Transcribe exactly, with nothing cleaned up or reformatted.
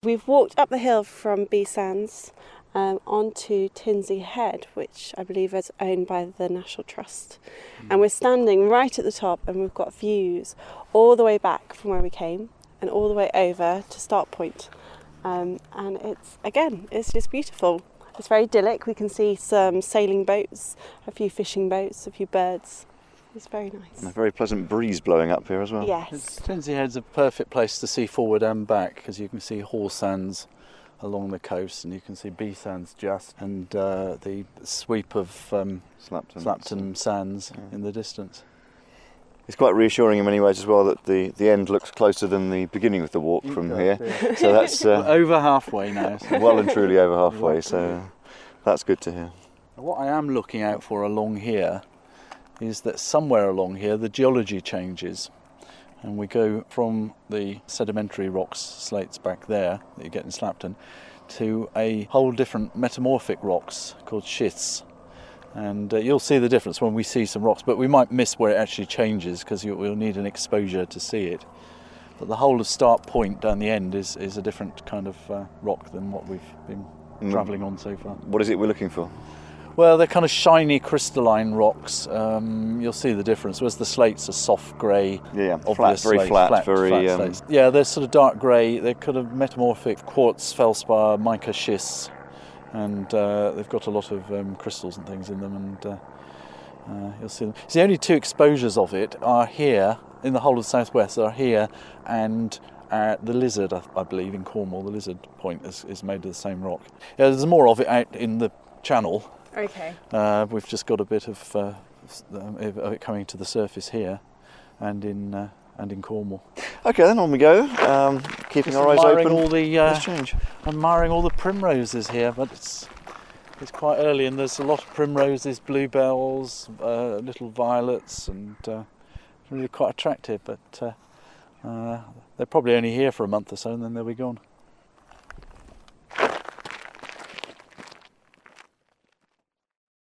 We've walked up the hill from B Sands um, onto Tinsey Head, which I believe is owned by the National Trust. Mm. And we're standing right at the top, and we've got views all the way back from where we came and all the way over to Start Point. Um, and it's, again, it's just beautiful. It's very idyllic. We can see some sailing boats, a few fishing boats, a few birds. It's very nice. And a very pleasant breeze blowing up here as well. Yes. Tinsey Head's a perfect place to see forward and back, because you can see Hall Sands along the coast, and you can see B Sands just, and uh, the sweep of um, Slapton, Slapton Sands yeah. in the distance. It's quite reassuring in many ways as well that the, the end looks closer than the beginning of the walk It from does, here. yeah. So that's uh, over halfway now. So. well and truly over halfway, so that's good to hear. What I am looking out for along here is that somewhere along here the geology changes, and we go from the sedimentary rocks, slates back there that you get in Slapton, to a whole different metamorphic rocks called schists. And uh, you'll see the difference when we see some rocks, but we might miss where it actually changes because we'll need an exposure to see it. But the whole of Start Point down the end is, is a different kind of uh, rock than what we've been mm. travelling on so far. What is it we're looking for? Well, they're kind of shiny crystalline rocks. Um, you'll see the difference. Whereas the slates are soft grey, yeah, obvious flat, very slates, flat, flat, very. flat Um... slates. Yeah, they're sort of dark grey. They're kind of metamorphic quartz, felspar, mica schists, and uh, they've got a lot of um, crystals and things in them. And uh, uh, you'll see them. So the only two exposures of it are here in the whole of the southwest. Are here and. Uh, the Lizard, I, I believe, in Cornwall, the Lizard Point is, is made of the same rock. Yeah, there's more of it out in the channel. Okay. Uh, we've just got a bit of, uh, of it coming to the surface here, and in uh, and in Cornwall. Okay, then on we go. Um, keeping Just our eyes admiring open. All the, uh, Let's change. admiring all the primroses here, but it's it's quite early, and there's a lot of primroses, bluebells, uh, little violets, and uh, really quite attractive. But uh, uh, they're probably only here for a month or so, and then they'll be gone.